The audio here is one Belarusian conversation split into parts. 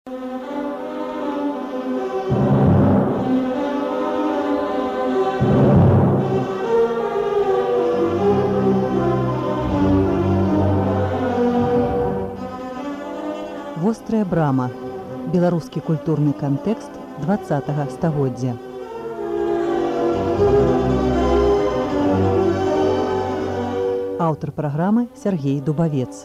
Вострая брама. Беларускі культурны кантэкст 20-го стагоддзя. Аўтар праграмы Сергей Дубавец.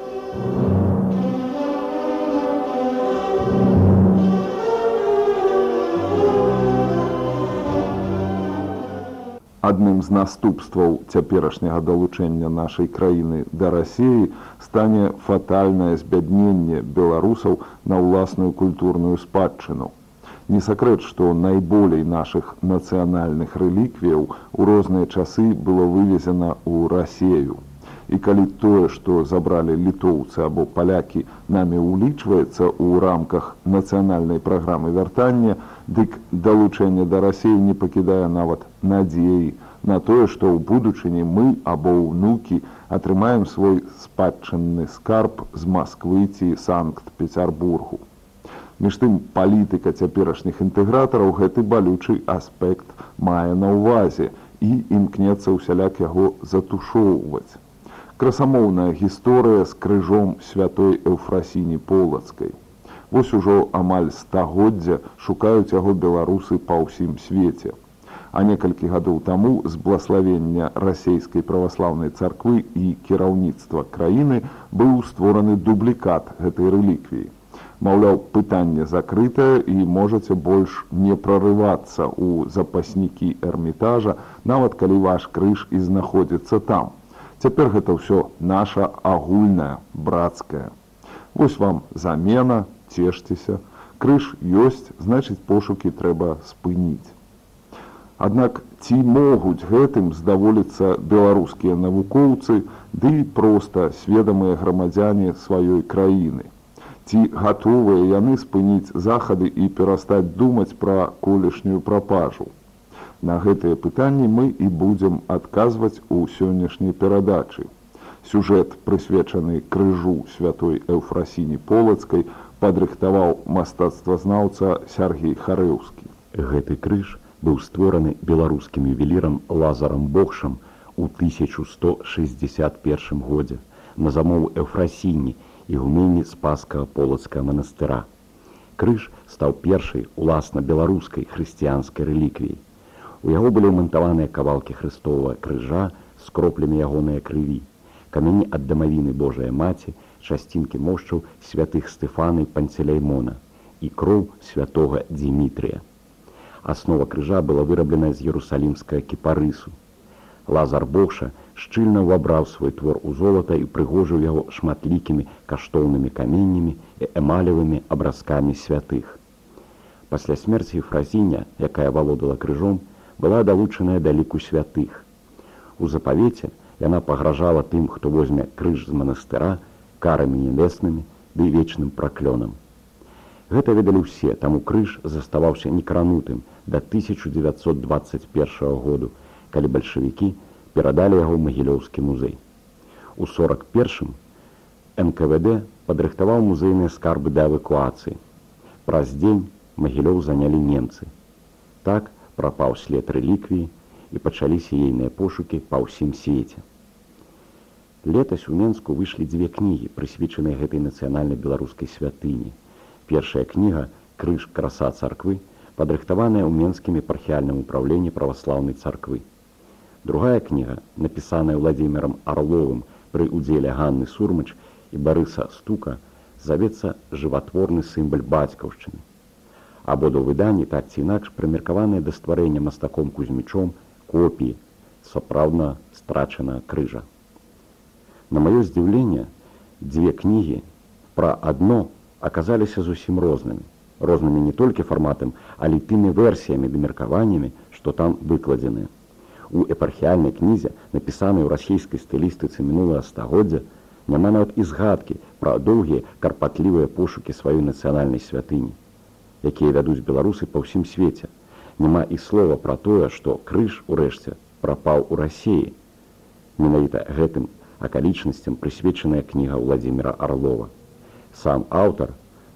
Адным з наступстваў цяперашняга далучэння нашай краіны да Расіі стане фатальнае збядненне беларусаў на ўласную культурную спадчыну. Не сакрэт, што найболей нашых нацыянальных рэліквіяў у розныя часы было вывезена ў Расею. І калі тое, што забралі літоўцы або палякі, намі ўлічваецца ў рамках нацыянальнай праграмы вяртання, дык далучэнне да Расіі не пакідае нават надзеі на тое, што ў будучыні мы або ўнукі атрымаем свой спадчынны скарб з Масквы ці Санкт-Пецярбургу. Між тым, палітыка цяперашніх інтэгратараў гэты балючы аспект мае на ўвазе і імкнецца ўсяляк яго затушоўваць. Красамоўная гісторыя з крыжом святой Эўфрасіні Полацкай. Вось ужо амаль стагоддзя шукаюць яго беларусы па ўсім свеце. А некалькі гадоў таму з блаславення расейскай праваслаўнай царквы і кіраўніцтва краіны быў створаны дублікат гэтай рэліквіі. Маўляў, пытанне закрытае і можаце больш не прарывацца ў запаснікі Эрмітажа, нават калі ваш крыж і знаходзіцца там. Цяпер гэта ўсё наша агульная, брацкая. Вось вам замена, цешцеся. Крыж ёсць, значыць, пошукі трэба спыніць. Аднак ці могуць гэтым здаволіцца беларускія навукоўцы, ды і проста сведамыя грамадзяне сваёй краіны? Ці гатовыя яны спыніць захады і перастаць думаць пра колішнюю прапажу? На гэтыя пытанні мы і будзем адказваць у сённяшняй перадачы. Сюжэт, прысвечаны крыжу святой Эўфрасіні Полацкай, падрыхтаваў мастацтвазнаўца Сяргей Харэўскі. Гэты крыж быў створаны беларускім ювелірам Лазарам Богшам у 1161 годзе на замову Эўфрасіні, ігуменні Спаскага Полацкага манастыра. Крыж стаў першай уласна беларускай хрысціянскай рэліквіяй. У яго былі ўмантаваныя кавалкі хрыстовага крыжа з кроплямі ягонай крыві, камяні ад дамавіны Божая Маці, часцінкі мошчаў святых Стэфана і Панцелеймона і кроў святога Дзімітрыя. Аснова крыжа была выраблена з ерусалімскага кіпарысу. Лазар Богша шчыльна ўвабраў свой твор у золата і прыгожыў яго шматлікімі каштоўнымі каменнямі і эмалевымі абразкамі святых. Пасля смерці Эўфрасіня, якая валодала крыжом, была далучаная да ліку святых. У запавеце яна пагражала тым, хто возьме крыж з манастыра, карамі небеснымі ды вечным праклёнам. Гэта ведалі ўсе, таму крыж заставаўся некранутым да 1921 году, калі бальшавікі перадалі яго ў Магілёўскі музей. У 1941 НКВД падрыхтаваў музейныя скарбы да эвакуацыі. Праз дзень Магілёў занялі немцы. Так прапаў след рэліквіі і пачаліся ейныя пошукі па ўсім свеце. Летась у Менску выйшлі дзве кнігі, прысвечаныя гэтай нацыянальнай беларускай святыні. Першая кніга «Крыж краса царквы», падрыхтаваная ў Менскім епархіяльным упраўленні праваслаўнай царквы. Другая кніга, напісаная Владзімірам Арловым пры ўдзеле Ганны Сурмач і Барыса Стука, завецца «Жыватворны сімвал бацькаўшчыны». Абодва выданні так ці інакш прымеркаваныя да стварэння мастаком Кузьмічом копіі сапраўдна страчанага крыжа. На маё здзіўленне, дзве кнігі пра адно аказаліся зусім рознымі. Рознымі не толькі фарматам, але і тымі версіямі ды меркаваннямі, што там выкладзеныя. У епархіяльнай кнізе, напісанай у расійскай стылістыцы мінулага стагоддзя, няма нават і згадкі пра доўгія карпатлівыя пошукі сваёй нацыянальнай святыні, якія вядуць беларусы па ўсім свеце. Няма і слова пра тое, што крыж, урэшце, прапаў у Расіі. Менавіта гэтым акалічнасцям прысвечаная кніга Владзіміра Арлова. Сам аўтар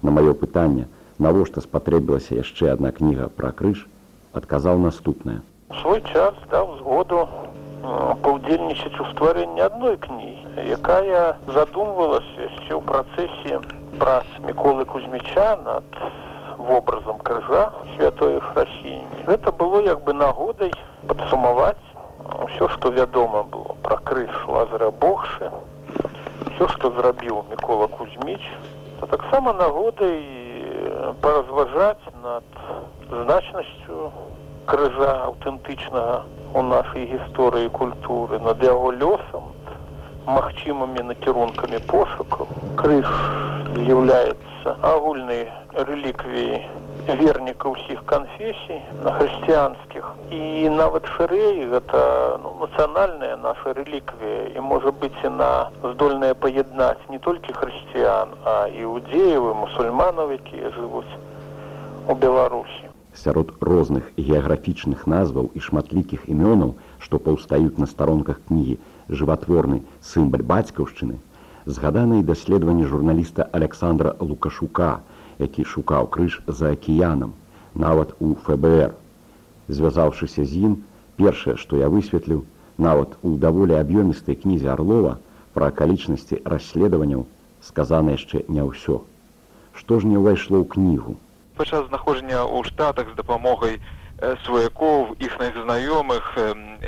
На маё пытанне, навошта спатрэбілася яшчэ адна кніга пра крыж, адказаў наступнае. У свой час даў згоду паўдзельнічаць у стварэнні адной кнігі, якая задумвалася яшчэ ў працэсе прац Міколы Кузьміча над вобразам крыжа святой Ефрасіні. Гэта было як бы нагодай падсумаваць усё, што вядома было пра крыж Лазаря Богшы, усё, што зрабіў Мікола Кузьміч, а таксама нагодай паразважаць над значнасцю крыжа аўтэнтычнага у нашай гісторыі і культуры, над яго лёсам, магчымымі накірункамі пошукаў. Крыж з'яўляецца агульнай рэліквіяй вернікаў усіх канфесій хрысціянскіх. І нават шырэй гэта нацыянальная наша рэліквія і можа быць яна здольная паяднаць не толькі хрысціян, а іудзеяў і мусульманаў, якія жывуць у Беларусі. Сярод розных геаграфічных назваў і шматлікіх імёнаў, што паўстаюць на старонках кнігі «Жыватворны сімвал бацькаўшчыны», згаданы і даследаванні журналіста Александра Лукашука, які шукаў крыж за акіянам, нават у ФБР. Звязаўшыся з ім, першае, што я высветліў, нават у даволі аб'ёмістай кнізе Арлова пра акалічнасці расследаванняў сказана яшчэ не ўсё. Што ж не ўвайшло ў кнігу? Падчас знаходжання ў Штатах з дапамогай сваякоў, іхных знаёмых,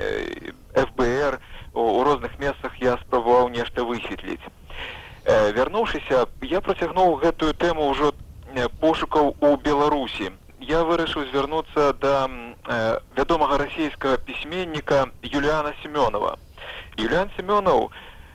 ФБР, у розных месцах я спрабаваў нешта высветліць. Вярнуўшыся, я працягнуў гэтую тэму ўжо пошукаў у Беларусі. Я вырашыў звярнуцца да вядомага расійскага пісьменніка Юліана Семёнова. Юліан Семёнов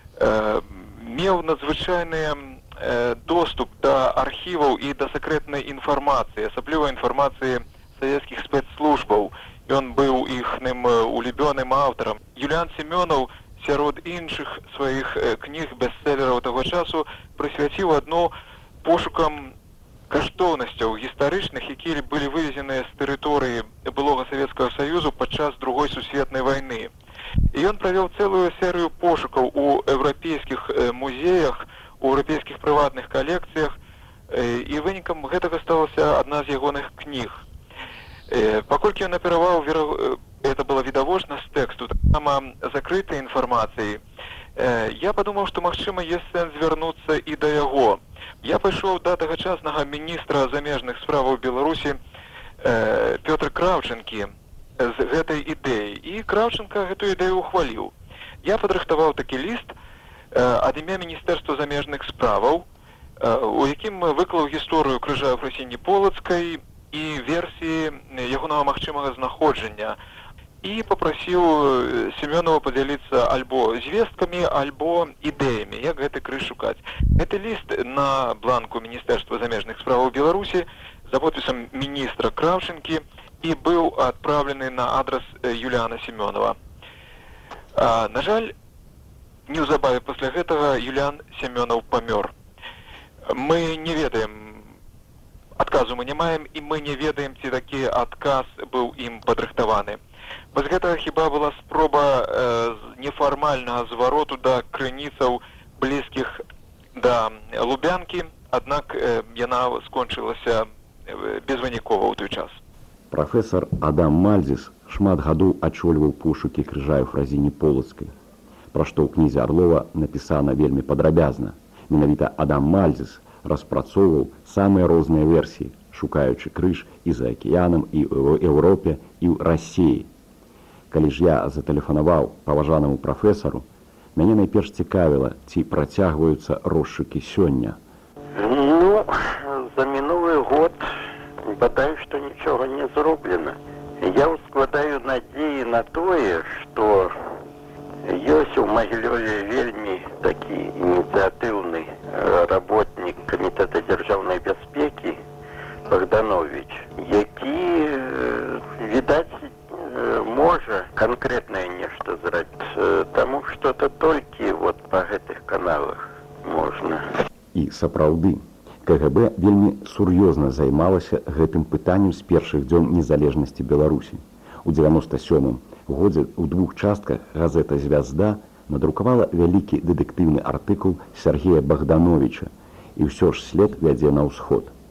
меў надзвычайны доступ да архіваў і да сакрэтнай інфармацыі, асабліва інфармацыі савецкіх спецслужбаў. Ён быў іхным улюбёным аўтарам. Юліан Семёнов сярод іншых сваіх кніг бестселераў таго часу прысвяціў адну пошукам каштоўнасцяў гістарычных, якія былі вывезеныя з тэрыторыі былога Савецкага Саюзу падчас Другой сусветнай вайны. І ён правёў цэлую серыю пошукаў у еўрапейскіх музеях, у еўрапейскіх прыватных калекцыях, і вынікам гэтага сталася адна з ягоных кніг. Паколькі ён апераваў, это было відавочна з тэксту, таксама закрытай інфармацыі, я падумаў, што, магчыма, ёсць сэнс звярнуцца і да яго. Я пайшоў да тагачаснага міністра замежных справаў Беларусі Пётр Кравченкі з гэтай ідэі, і Кравченка гэтую ідэю ухваліў. Я падрыхтаваў такі ліст ад імя Міністэрства замежных справаў, у якім выклаў гісторыю крыжа Ефрасіні Полацкай і версіі ягонага магчымага знаходжання, і папрасіў Семёнова падзяліцца альбо звесткамі, альбо ідэямі, як гэты крыж шукаць. Гэты ліст на бланку Міністэрства замежных справаў Беларусі за подпісам міністра Кравченкі і быў адпраўлены на адрас Юліана Семёнова. На жаль, неўзабаве пасля гэтага Юліан Семёнов памёр. Мы не ведаем, адказу мы не маем, і мы не ведаем, ці такі адказ быў ім падрыхтаваны. Без гэтага хіба была спроба нефармальнага звароту да крыніцаў блізкіх да Лубянкі, аднак яна скончылася безвынікова ў той час. Прафесар Адам Мальзіс шмат гадоў ачольваў пошукі крыжа Ефразіні Полацкай, пра што ў кнізе Арлова напісана вельмі падрабязна. Менавіта Адам Мальзіс распрацоўваў самыя розныя версіі, шукаючы крыж і за акіянам, і ў Еўропе, і ў Расіі. Калі ж я затэлефанаваў паважанаму прафесару, мяне найперш цікавіла, ці працягваюцца розшукі сёння. Ну, за мінулы год бадай, што нічога не зроблена. Я складаю надзеі на тое, што ёсць у Магілёве вельмі такі ініцыятыўны работнік Камітэта дзяржаўнай бяспекі Богданович, які, відаць, можа канкрэтнае нешта зрабіць, таму што то толькі па гэтых каналах можна. І сапраўды, КГБ вельмі сур'ёзна займалася гэтым пытаннем з першых дзён незалежнасці Беларусі. У 97-м годзе ў двух частках газета «Звязда» надрукавала вялікі дэтэктыўны артыкул Сергея Богдановича, і ўсё ж след вядзе на ўсход.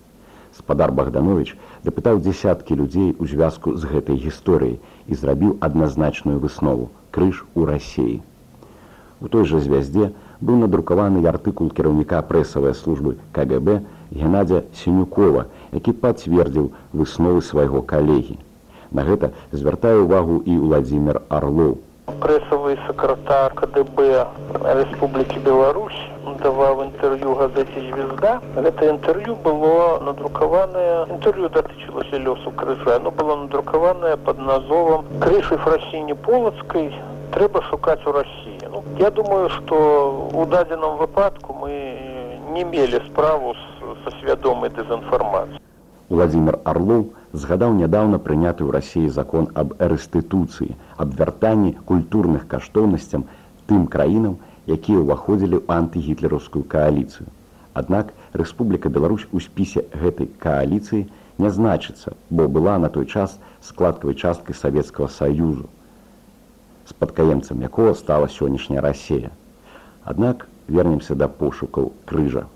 Спадар Богданович дапытаў дзесяткі людзей у звязку з гэтай гісторыяй і зрабіў адназначную выснову – крыж у Расіі. У той жа звязде быў надрукаваны артыкул кіраўніка прэсавай службы КГБ Геннадзя Сенюкова, які пацвердзіў высновы свайго калегі. На гэта звяртае ўвагу і Владзімир Орлоў. Прэсавы сакратар КДБ Рэспублікі Беларусь даваў інтэрв'ю газеце «Звезда». Гэта інтэрв'ю было надрукаванае, інтэрв'ю датычылася лёсу крыжа, оно было надрукаванае пад назовам «Крыж Ефрасіні Полацкай трэба шукаць у Расіі». Я думаю, што у дадзеным выпадку мы не мелі справу са свядомай дэзінфармацыяй. Владзімир Орлоў згадаў нядаўна прыняты ў Расіі закон аб рэстытуцыі, аб вяртанні культурных каштоўнасцям тым краінам, якія ўваходзілі ў антыгітлераўскую кааліцыю. Аднак Рэспубліка Беларусь у спісе гэтай кааліцыі не значыцца, бо была на той час складкавай часткай Савецкага Саюзу, спадкаемцам якога стала сённяшняя Расія. Аднак вернемся да пошукаў крыжа.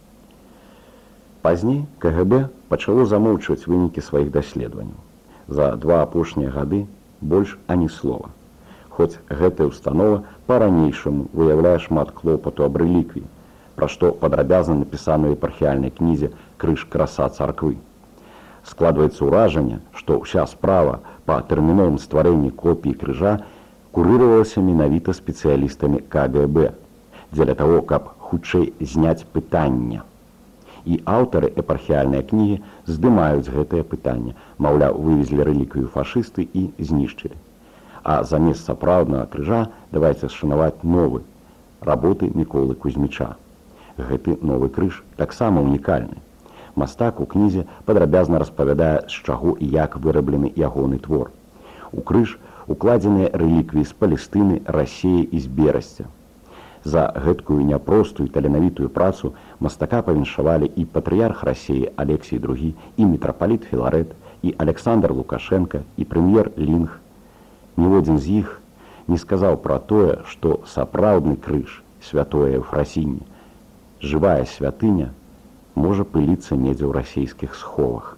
Пазней КГБ пачало замоўчваць вынікі сваіх даследаванняў. За 2 апошнія гады больш ані слова. Хоць гэтая ўстанова па-ранейшаму выяўляе шмат клопату аб рэліквіі, пра што падрабязна напісана ў епархіяльнай кнізе «Крыж краса царквы». Складваецца ўражанне, што ўся справа па тэрміновым стварэнні копіі крыжа курыравалася менавіта спецыялістамі КГБ, дзеля таго, каб хутчэй зняць пытанне. І аўтары епархіяльнай кнігі здымаюць гэтае пытанне, маўляў, вывезлі рэліквію фашысты і знішчылі. А замест сапраўднага крыжа давайце шанаваць новы, работы Міколы Кузьміча. Гэты новы крыж таксама унікальны. Мастак у кнізе падрабязна распавядае, з чаго і як выраблены ягоны твор. У крыж укладзеныя рэліквіі з Палестыны, Расіі і з Берасця. За гэткую няпростую таленавітую працу мастака павіншавалі і патрыярх Расіі Алексій II, і мітрапаліт Філарэт, і Александр Лукашенка, і прэм'ер Лінг. Ніводзін з іх не сказаў пра тое, што сапраўдны крыж, святое Ефрасіні, жывая святыня, можа пыліцца недзе ў расійскіх сховах.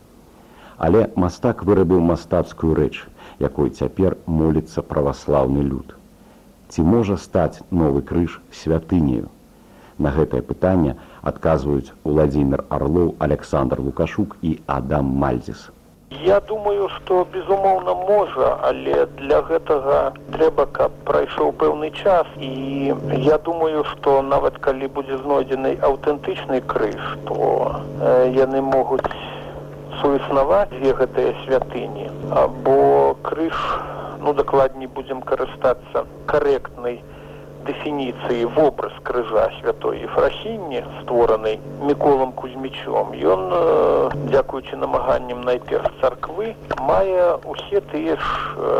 Але мастак вырабіў мастацкую рэч, якой цяпер моліцца праваслаўны люд. Ці можа стаць новы крыж святыняю? На гэтае пытанне адказваюць Владзімир Орлоў, Александр Лукашук і Адам Мальдзіс. Я думаю, што, безумоўна, можа, але для гэтага трэба, каб прайшоў пэўны час. І я думаю, што нават калі будзе знойдзены аўтэнтычны крыж, то яны могуць суіснаваць дзве гэтыя святыні, або крыж, дакладней будзем карыстацца карэктнай дэфініцыяй вобраз крыжа святой Ефрасіні, створанай Міколам Кузьмічом. Ён, дзякуючы намаганням найперш царквы, мае усе тыя ж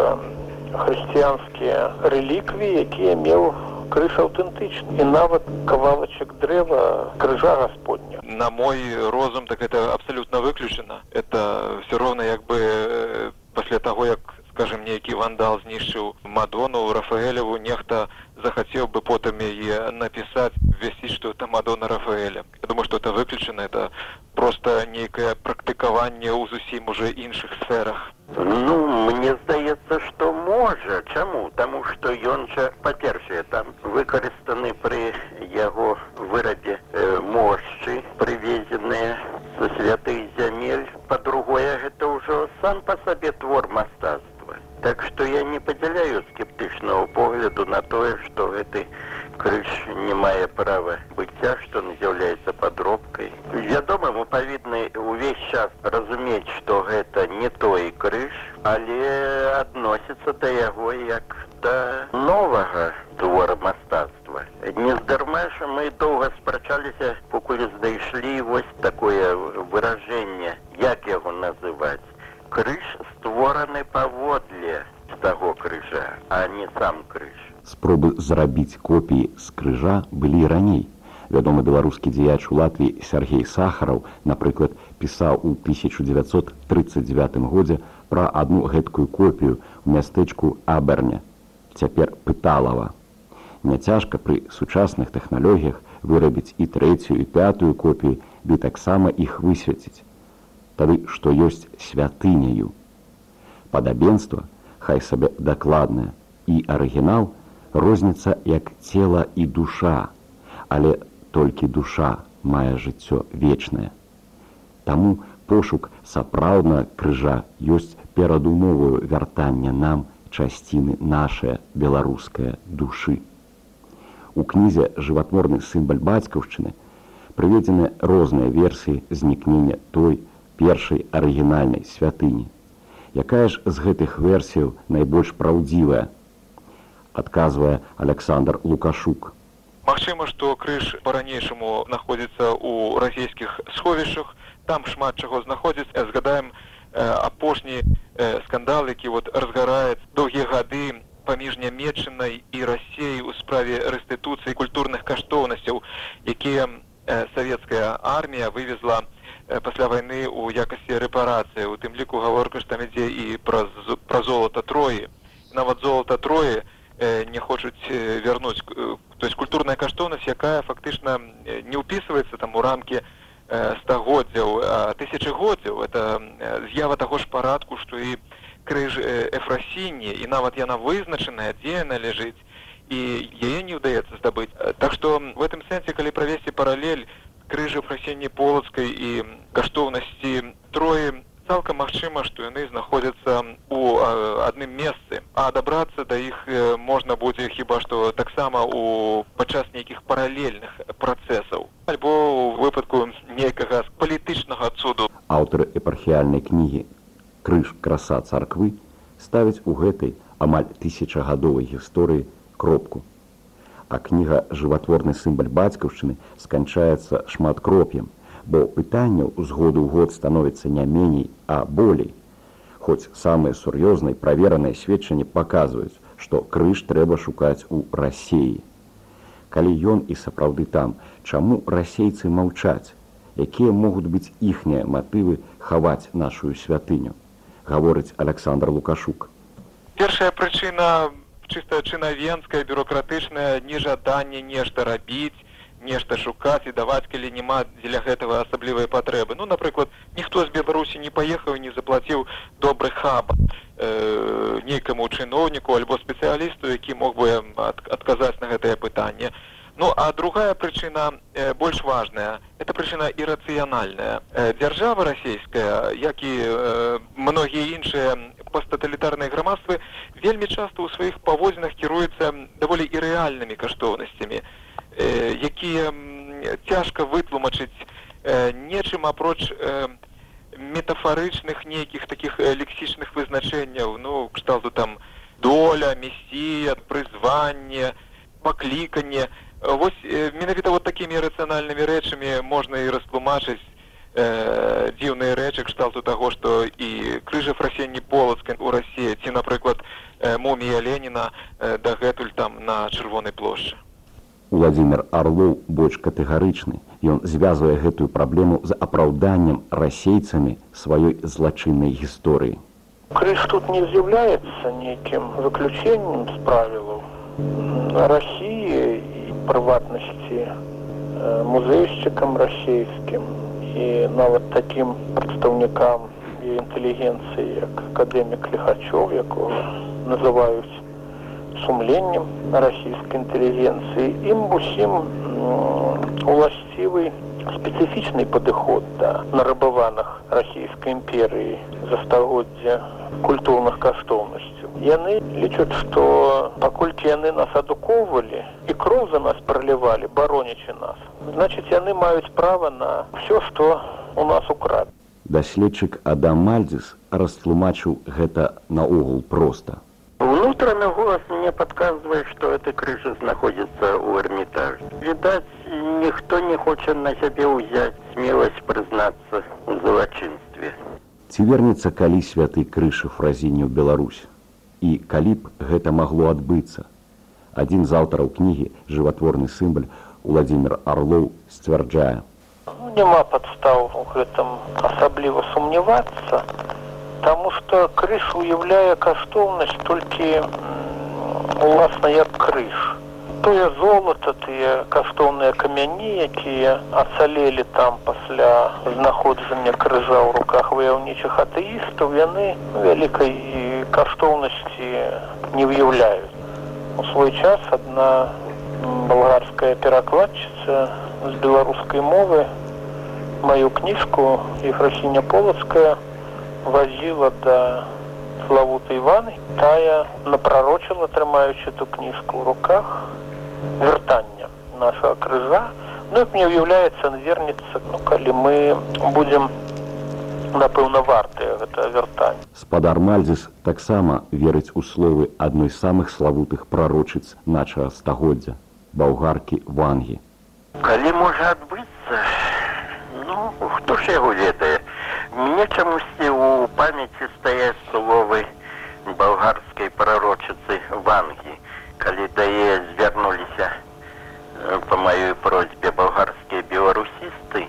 хрысціянскія рэліквіі, якія меў крыж аўтэнтычны, і нават кавалачак дрэва крыжа Гасподня. На мой розум, так это абсолютно выключена. Это все равно як бы пасля таго, як, скажем, нейкі вандал знішчыў Мадону Рафаэлеву, нехта захацеў бы потым яе напісаць, ввесціць, што это Мадона Рафаэля. Я думаю, што это выключена, это просто нейкае практыкаванне ў зусім уже іншых сферах. Мне здаецца, што можа. Чаму? Таму што ён жа, па-першае, там выкарыстаны пры яго вырабе мошчы, прывезеныя са святых зямель. Па-другое, гэта ўжо сам па сабе твор мастацтва. Так што я не падзяляю скептычнага погляду на тое, што гэты крыж не мае права быцця, што он з'яўляецца падробкай. Вядома, мы павінны ўвесь час разумець, што гэта не той крыж, але адносіцца да яго як да новага твора мастацтва. Нездарма ж мы доўга спрачаліся, пакуль знайшлі вось такое выражэнне, як яго называць. Крыж створаны паводле таго крыжа, а не сам крыж. Спробы зрабіць копіі з крыжа былі і раней. Вядомы беларускі дзеяч у Латвіі Сергей Сахараў, напрыклад, пісаў у 1939 годзе пра адну гэткую копію ў мястэчку Аберне, цяпер Пыталава. Няцяжка пры сучасных тэхналогіях вырабіць і 3-ю, і 5-ю копію ды таксама іх высвяціць. Тады, што ёсць святыняю. Падабенства, хай сабе дакладнае, і арыгінал розніца як цела і душа, але толькі душа мае жыццё вечнае. Таму пошук сапраўднага крыжа ёсць перадумоваю вяртання нам часціны нашае беларускае душы. У кнізе «Жыватворны сімвал бацькаўшчыны» прыведзены розныя версіі знікнення той першай арыгінальнай святыні. Якая ж з гэтых версіяў найбольш праўдзівая? Адказвае Александр Лукашук. Магчыма, што крыж па-ранейшаму знаходзіцца ў расійскіх сховішчах, там шмат чаго знаходзіцца. Згадаем апошні скандал, які разгараецца доўгія гады паміж Нямецчынай і Расіяй у справе рэстытуцыі культурных каштоўнасцяў, якія савецкая армія вывезла пасля вайны ў якасці рэпарацыі. У тым ліку гаворка ж там ідзе і пра золата Троі. Нават золата Троі не хочуць вярнуць. То есть культурная каштоўнасць, якая фактычна не ўпісваецца там у рамкі стагоддзяў, а тысячагоддзяў. Это з'ява таго ж парадку, што і крыж Эфрасіні, і нават яна вызначаная, дзе яна ляжыць, і яе не ўдаецца здабыць. Так што в гэтым сэнсе, калі правесці паралель крыжа Эфрасіні Полацкай і каштоўнасці Троі, цалкам магчыма, што яны знаходзяцца ў адным месцы, а дабрацца да іх можна будзе хіба што таксама падчас нейкіх паралельных працэсаў, альбо ў выпадку нейкага палітычнага цуду. Аўтары епархіяльнай кнігі «Крыж краса царквы» ставяць у гэтай амаль тысячагадовай гісторыі кропку. А кніга «Жыватворны сімвал бацькаўшчыны» сканчаецца шматкроп'ем, бо пытанняў з году ў год становіцца не меней, а болей. Хоць самыя сур'ёзныя правераныя сведчанні паказваюць, што крыж трэба шукаць у Расіі. Калі ён і сапраўды там, чаму расейцы маўчаць? Якія могуць быць іхнія матывы хаваць нашу святыню? Гаворыць Александр Лукашук. Першая прычына чыста чынавенская, бюрократычная, нежаданне нешта рабіць, нешта шукаць і даваць, калі няма дзеля гэтага асаблівай патрэбы. Ну, напрыклад, ніхто з Беларусі не паехаў і не заплаціў добры хаб нейкаму чыноўніку альбо спецыялісту, які мог бы адказаць на гэтае пытанне. Ну, а другая прычына, больш важная, это прычына ірацыянальная. Дзяржава расійская, як і многія іншыя посттоталітарныя грамадствы, вельмі часта ў сваіх паводзінах кіруецца даволі ірэальнымі каштоўнасцямі, якія цяжка вытлумачыць нечым апроч метафарычных нейкіх такіх лексічных вызначэнняў, ну, кшталту там доля, месія, прызванне, пакліканне. Вось менавіта такімі рацыянальнымі рэчамі можна і растлумачыць дзіўныя рэчы кшталту таго, што і крыж Эфрасіні Полацкай у Расіі, ці, напрыклад, мумія Леніна дагэтуль там на Чырвонай плошчы. Владимир Орлов больш катэгарычны. Ён звязвае гэтую праблему з апраўданнем расейцамі сваёй злачыннай гісторыі. Крыж тут не з'яўляецца нейкім выключэннем з правілаў Расіі і прыватнасці музейшчыкам расійскім і нават такім прадстаўнікам і інтэлігенцыі, як акадэмік Ліхачоў, якого называюць сумленнем расійскай інтэлігенцыі. Ім усім уласцівы спецыфічны падыход да нарабаваных расійскай імперыі за стагоддзя культурных каштоўнасцяў. Яны лічаць, што паколькі яны нас адукоўвалі і кроў за нас пралівалі, баронячы нас, значыць, яны маюць права на ўсё, што у нас украд. Даследчык Адам Мальдзіс растлумачыў гэта наогул проста. Внутренний голос мне подсказывает, что это крыша находится у Эрмитажа. Видать, никто не хочет на себе взять смелость признаться в злочинстве. Ці вернецца калі святы крыж Эфрасіні ў Беларусь? І калі б гэта магло адбыцца? Адзін з аўтараў кнігі «Жыватворны сімвал» Владимир Орлов сцвярджае. Няма падстаў у гэтым асабліва сумнявацца, таму што крыж уяўляе каштоўнасць толькі уласна як крыж. Тое золата, тыя каштоўныя камяні, якія ацалелі там пасля знаходжання крыжа ў руках ваяўнічых атэістаў, яны вялікай каштоўнасці не выяўляюць. У свой час адна балгарская перакладчыца з беларускай мовы маю кніжку Ефросіня Полацкая возила да славутай Іваны. Тая напророчила, трымаючы эту кніжку ў руках, вяртання нашага крыжа. Ну, як мне ўяўляецца, ён вернецца, калі мы будзем, напэўна, вартыя гэтага вяртання. Спадар Мальдзіс таксама верыць у словы адной з самых славутых прарочыц нашага стагоддзя, балгаркі Вангі. Калі можа адбыцца, хто ж яго ведае? Мне чамусьці ў памяці стаяць словы балгарскай прарочыцы Вангі. Калі да яе звярнуліся па маёй просьбе балгарскія беларусісты,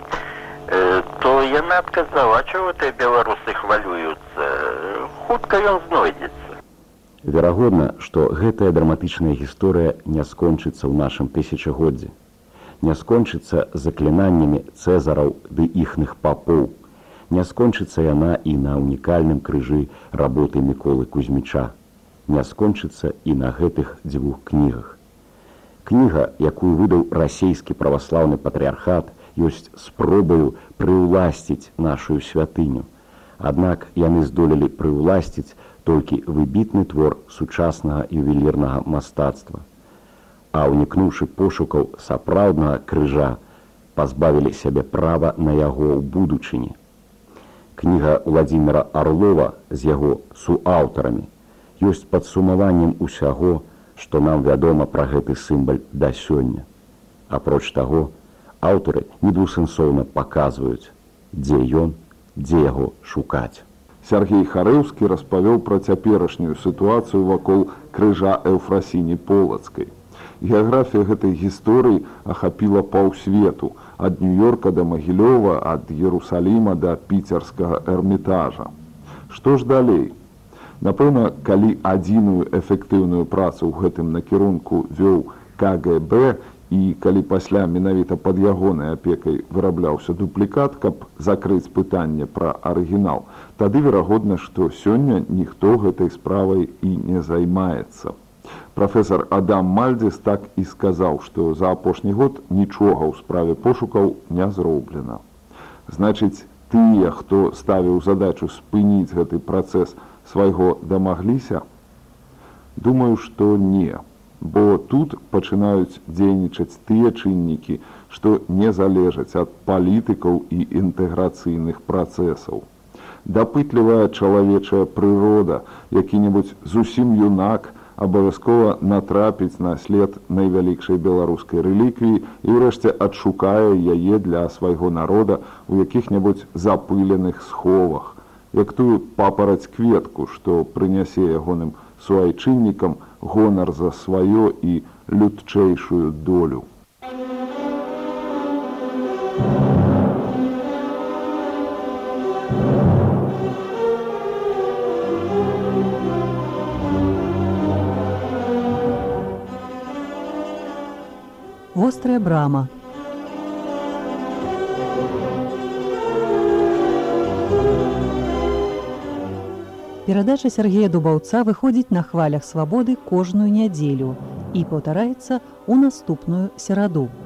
то яна адказала, чаго тыя беларусы хвалююцца? Хутка ён знойдзецца. Верагодна, што гэтая драматычная гісторыя не скончыцца ў нашым тысячагоддзі. Не скончыцца заклінаннямі цэзараў ды іхных папоў. Не скончыцца яна і на унікальным крыжы работы Міколы Кузьміча. Не скончыцца і на гэтых дзвюх кнігах. Кніга, якую выдаў расійскі праваслаўны патрыархат, ёсць спробаю прыўласціць нашу святыню. Аднак яны здолелі прыўласціць толькі выбітны твор сучаснага ювелірнага мастацтва. А ўнікнуўшы пошукаў сапраўднага крыжа, пазбавілі сябе права на яго ў будучыні. Кніга Владзіміра Арлова з яго суаўтарамі ёсць падсумаваннем усяго, што нам вядома пра гэты сімвал да сёння. Апроч таго, аўтары недвусэнсоўна паказваюць, дзе ён, дзе яго шукаць. Сяргей Харэўскі распавёў пра цяперашнюю сітуацыю вакол крыжа Эўфрасіні Полацкай. Геаграфія гэтай гісторыі ахапіла паўсвету, ад Нью-Йорка да Магілёва, ад Іерусаліма да піцерскага Эрмітажа. Што ж далей? Напэўна, калі адзіную эфектыўную працу ў гэтым накірунку вёў КГБ і калі пасля менавіта пад ягонай апекай вырабляўся дуплікат, каб закрыць пытанне пра арыгінал, тады верагодна, што сёння ніхто гэтай справай і не займаецца. Прафесор Адам Мальдзіс так і сказаў, што за апошні год нічога ў справе пошукаў не зроблена. Значыць, тыя, хто ставіў задачу спыніць гэты працэс, свайго дамагліся? Думаю, што не, бо тут пачынаюць дзейнічаць тыя чыннікі, што не залежаць ад палітыкаў і інтэграцыйных працэсаў. Дапытлівая чалавечая прырода, які-небудзь зусім юнак, абавязкова натрапіць на след найвялікшай беларускай рэліквіі і ўрэшце адшукае яе для свайго народа ў якіх-небудзь запыленых сховах, як тую папараць кветку, што прынясе ягоным суайчыннікам гонар за сваё і людчэйшую долю. Вострая брама. Перадача Сергея Дубаўца выходзіць на хвалях свабоды кожную нядзелю і паўтараецца ў наступную сераду.